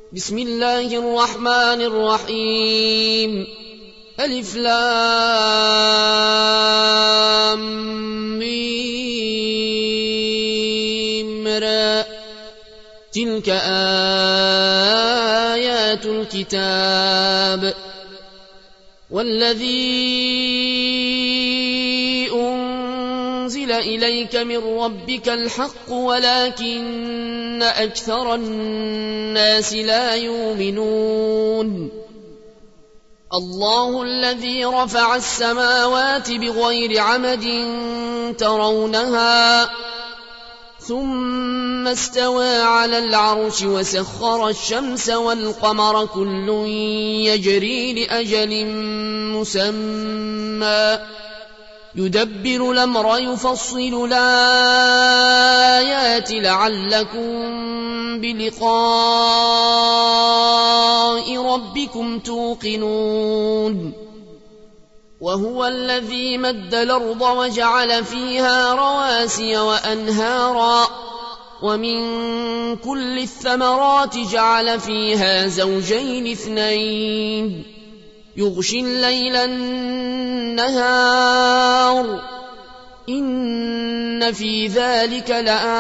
بسم الله الرحمن الرحيم ألف لام ميم را تلك آيات الكتاب والذي أنزل إليك من ربك الحق ولكن أكثر الناس لا يؤمنون الله الذي رفع السماوات بغير عمد ترونها ثم استوى على العرش وسخر الشمس والقمر كل يجري لأجل مسمى يدبر الأمر يفصل الآيات لعلكم بلقاء ربكم توقنون وهو الذي مد الأرض وجعل فيها رواسي وأنهارا ومن كل الثمرات جعل فيها زوجين اثنين يغشي الليل النهار إن في ذلك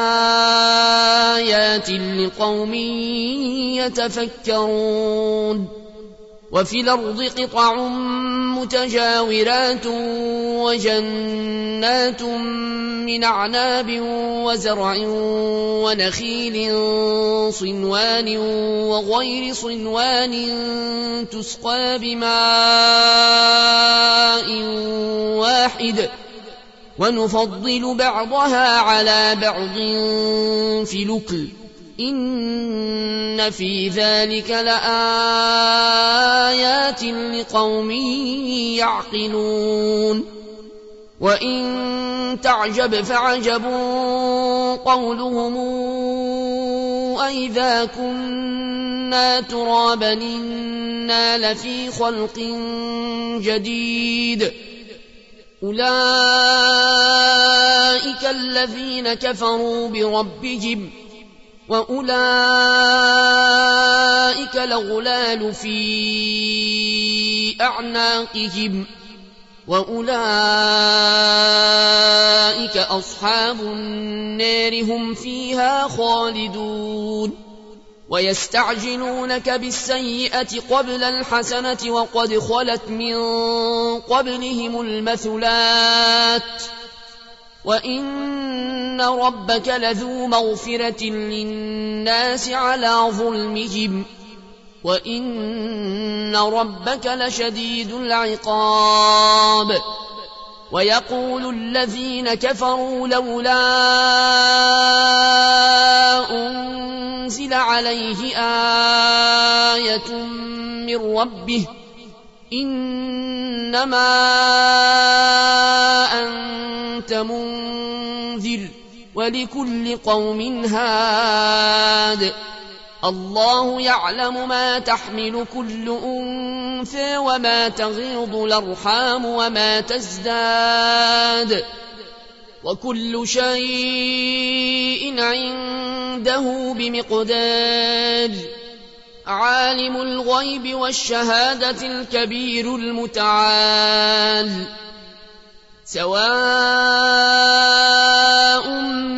لآيات لقوم يتفكرون وفي الأرض قطع متجاورات وجنات من أعناب وزرع ونخيل صنوان وغير صنوان تسقى بماء واحد ونفضل بعضها على بعض في الأكل إن في ذلك لآيات لقوم يعقلون وإن تعجب فعجب قولهم أئذا كنا ترابا إنا لفي خلق جديد أولئك الذين كفروا بربهم وأولئك الأغلال في أعناقهم وأولئك أصحاب النار هم فيها خالدون ويستعجلونك بالسيئة قبل الحسنة وقد خلت من قبلهم المثلات وإن ربك لذو مغفرة للناس على ظلمهم وإن ربك لشديد العقاب ويقول الذين كفروا لولا أنزل عليه آية من ربه إنما أنت منذر ولكل قوم هاد الله يعلم ما تحمل كل أنثى وما تغيض الأرحام وما تزداد وكل شيء عنده بمقدار عالم الغيب والشهادة الكبير المتعال سواء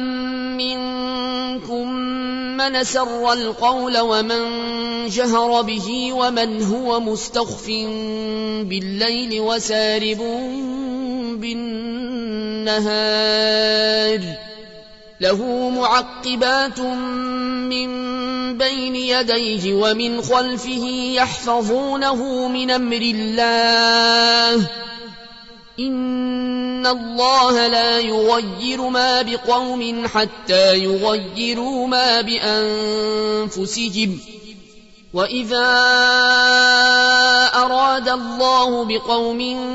منكم من سر القول ومن جهر به ومن هو مستخف بالليل وسارب بالنهار له معقبات من بين يديه ومن خلفه يحفظونه من أمر الله إن الله لا يغير ما بقوم حتى يغيروا ما بأنفسهم وإذا أراد الله بقوم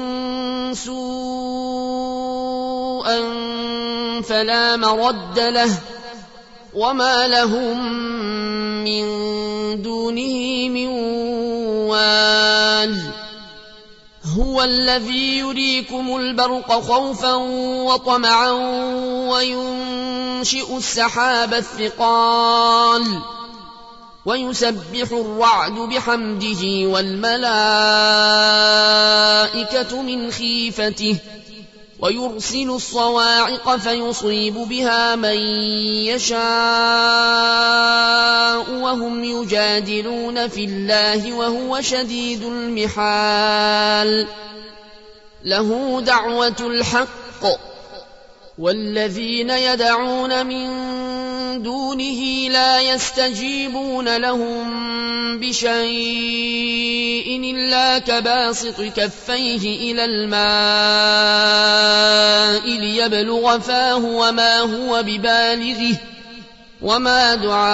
سوءا فلا مرد له وما لهم من دونه من وال هو الذي يريكم البرق خوفا وطمعا وينشئ السحاب الثقال ويسبح الرعد بحمده والملائكة من خيفته ويرسل الصواعق فيصيب بها من يشاء وهم يجادلون في الله وهو شديد المحال له دعوة الحق والذين يدعون من دونه لا يستجيبون لهم بشيء إلا كباسط كفيه إلى الماء ليبلغ فاه وما هو ببالغه وما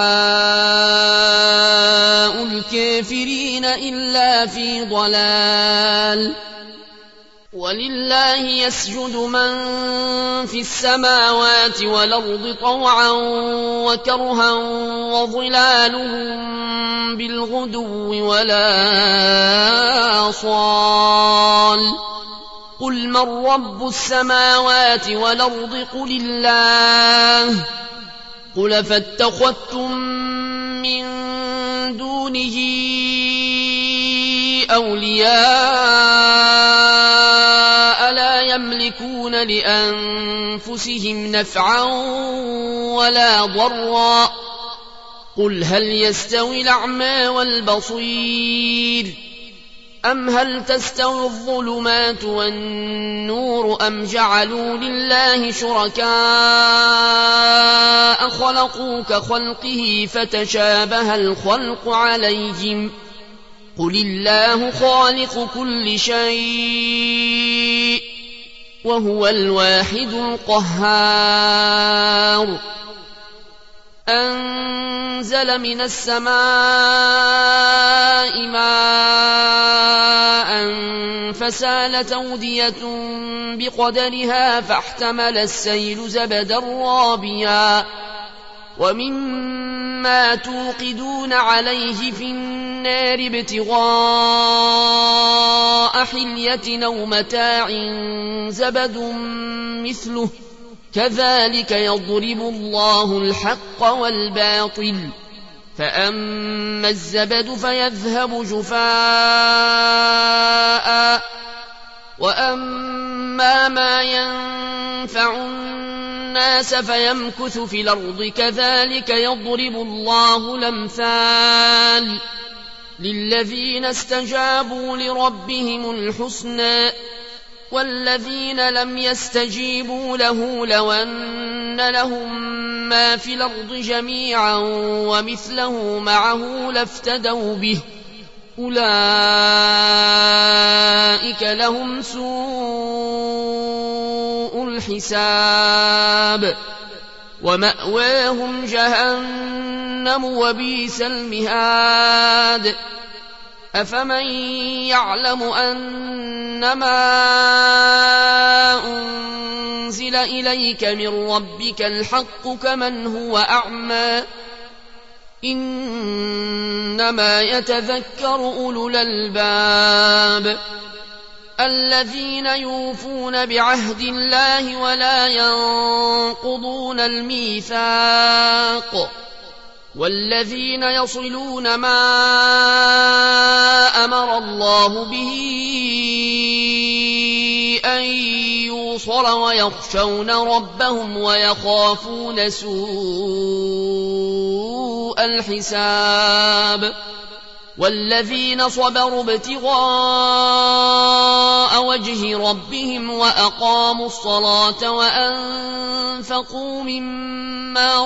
دعاء الكافرين إلا في ضلال ولله يسجد من في السماوات والأرض طوعا وكرها وظلالهم بالغدو ولا آصال قل من رب السماوات والأرض قل الله قل فاتخذتم من دونه أولياء لا يملكون لأنفسهم نفعا ولا ضرا قل هل يستوي الأعمى والبصير أم هل تستوي الظلمات والنور أم جعلوا لله شركاء خلقوا كخلقه فتشابه الخلق عليهم قل الله خالق كل شيء وهو الواحد القهار أنزل من السماء ماء فسالت أودية بقدرها فاحتمل السيل زبدا رابيا ومما توقدون عليه في النار ابتغاء حلية أو متاع زبد مثله كذلك يضرب الله الحق والباطل فأما الزبد فيذهب جفاء وأما ما ينفع الناس فيمكث في الأرض كذلك يضرب الله الأمثال للذين استجابوا لربهم الحسنى والذين لم يستجيبوا له لو أن لهم ما في الأرض جميعا ومثله معه لافتدوا به أولئك لهم سوء الحساب ومأواهم جهنم وبئس المهاد أفمن يعلم أنما أنزل إليك من ربك الحق كمن هو أعمى إنما يتذكر أولو الألباب الذين يوفون بعهد الله ولا ينقضون الميثاق والذين يصلون ما أمر الله به أن يوصل ويخشون ربهم ويخافون سوء الحساب والذين صبروا ابتغاء وجه ربهم وأقاموا الصلاة وأنفقوا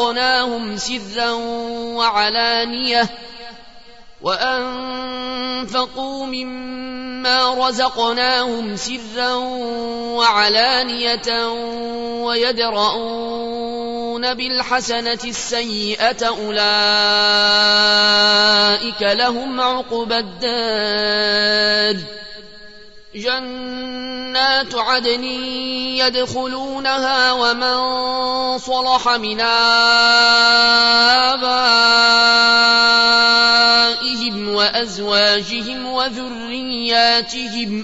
مما رزقناهم سرا وعلانية ويدرؤون بالحسنة السيئة أولئك لهم عقبى الدار جنات عدن يدخلونها ومن صلح من آبائهم وأزواجهم وذرياتهم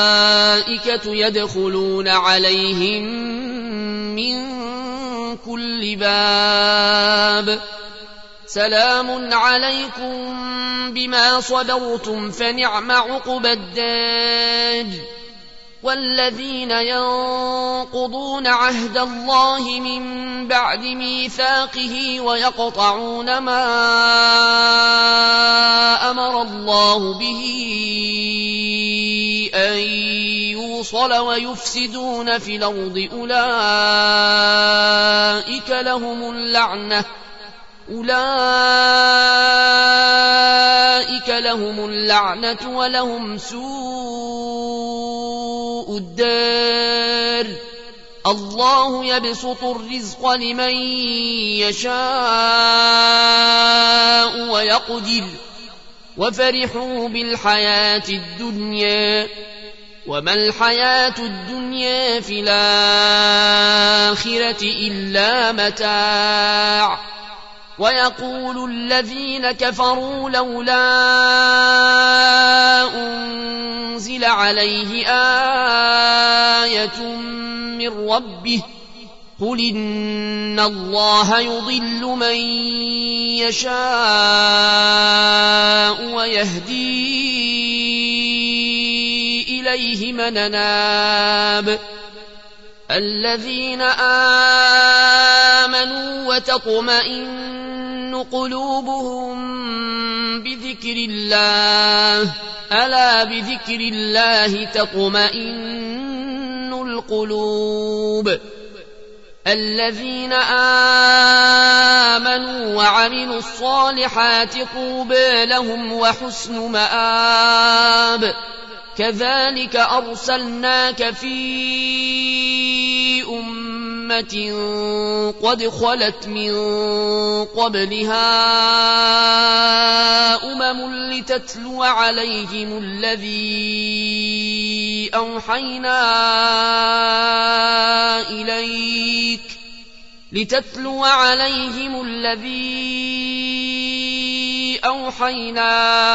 والملائكة يدخلون عليهم من كل كل باب سلام عليكم بما صبرتم فنعم عقبى الدار والذين ينقضون عهد الله من بعد ميثاقه ويقطعون ما أمر الله به أن يوصل ويفسدون في الأرض أولئك لهم اللعنة ولهم سوء الدار الله يبسط الرزق لمن يشاء ويقدر وفرحوا بالحياة الدنيا وما الحياة الدنيا في الآخرة إلا متاع ويقول الذين كفروا لولا أنزل عليه آية من ربه قل إن الله يضل من يشاء ويهدي إليه من أناب الذين آمنوا وتطمئن قلوبهم بذكر الله ألا بذكر الله تطمئن القلوب الذين آمنوا وعملوا الصالحات طوبى لهم وحسن مآب كذلك أرسلناك في أمة قد خلت من قبلها لتتلو عليهم الذي أوحينا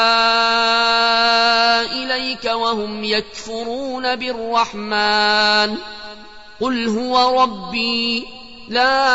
إليك وهم يكفرون بالرحمن قل هو ربي لا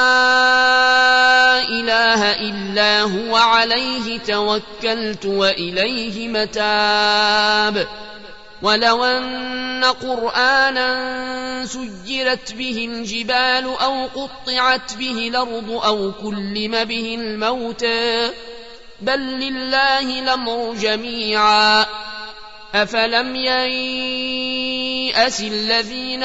إله إلا هو عليه توكلت وإليه متاب ولو أن قرآنا سجرت به الجبال أو قطعت به الأرض أو كلم به الموتى بل لله الأمر جميعا أفلم ييأس الذين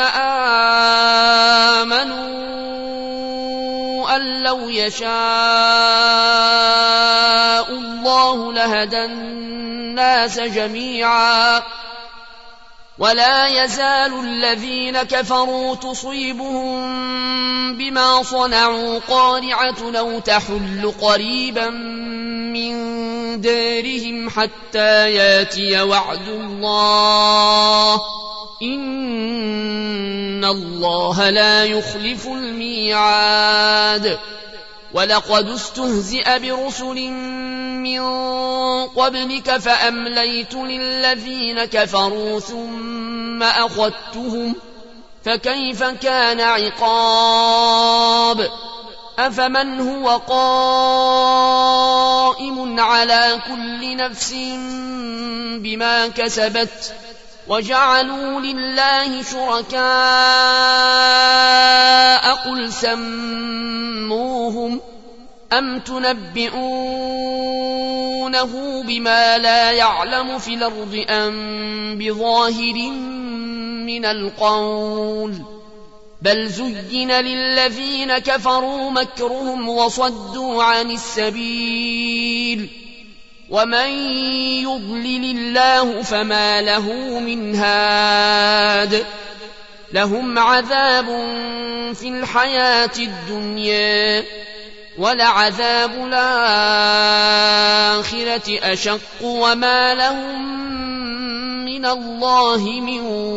آمنوا أن لو يشاء الله لهدى الناس جميعا ولا يزال الذين كفروا تصيبهم بما صنعوا قارعة أو تحل قريبا من دارهم حتى ياتي وعد الله إن الله لا يخلف الميعاد ولقد استهزئ برسل من قبلك فأمليت للذين كفروا ثم أخذتهم فكيف كان عقاب أفمن هو قائم على كل نفس بما كسبت وجعلوا لله شركاء قل سموهم أم تنبئونه بما لا يعلم في الأرض أم بظاهر من القول بل زين للذين كفروا مكرهم وصدوا عن السبيل ومن يضلل الله فما له من هاد لهم عذاب في الحياة الدنيا ولعذاب الآخرة أشق وما لهم من الله من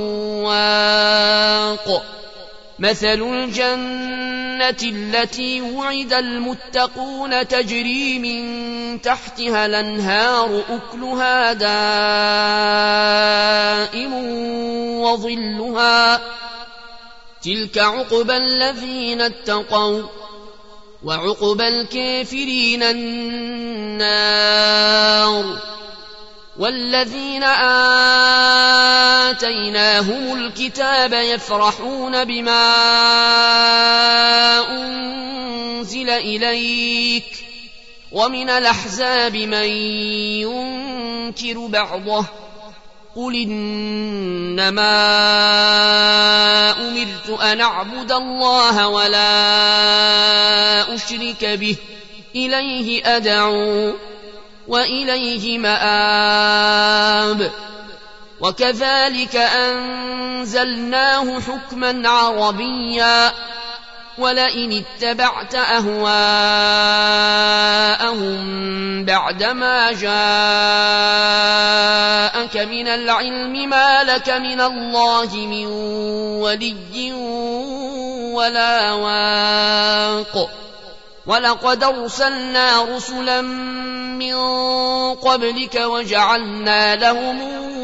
واق مثل الجنة التي وعد المتقون تجري من تحتها الأنهار أكلها دائم وظلها تلك عقبى الذين اتقوا وعقبى الكافرين النار. والذين آتيناهم الكتاب يفرحون بما أنزل إليك ومن الأحزاب من ينكر بعضه قل إنما أمرت أن أعبد الله ولا أشرك به إليه أدعو وإليه مآب. وكذلك أنزلناه حكما عربيا ولئن اتبعت أهواءهم بعدما جاءك من العلم ما لك من الله من ولي ولا واق. ولقد أرسلنا رسلا من قبلك وجعلنا لهم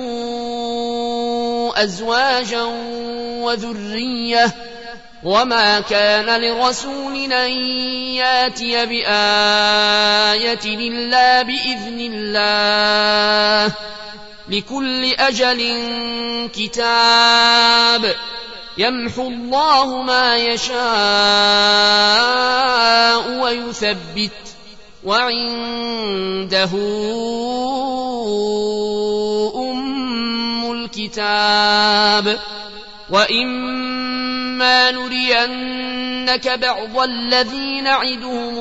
أزواجا وذرية وما كان لرسول أن ياتي بآية إلا بإذن الله لكل أجل كتاب يمحو الله ما يشاء ويثبت وعنده أم الكتاب. وإما نرينك بعض الذي نعدهم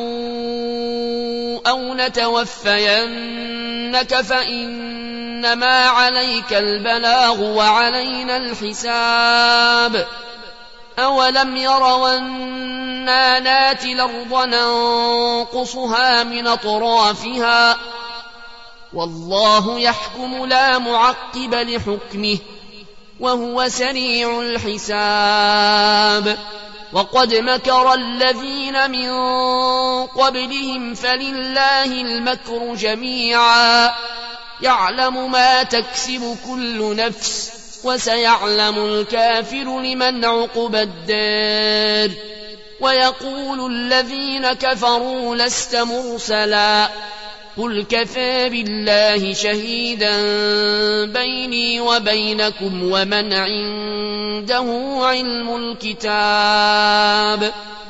أو نتوفينك فإنما عليك البلاغ وعلينا الحساب. أولم يروا أنا ناتي الأرض ننقصها من أطرافها والله يحكم لا معقب لحكمه وهو سريع الحساب. وقد مكر الذين من قبلهم فلله المكر جميعا يعلم ما تكسب كل نفس وسيعلم الكافر لمن عقبى الدار. ويقول الذين كفروا لست مرسلا قل كفى بالله شهيدا بيني وبينكم ومن عنده علم الكتاب.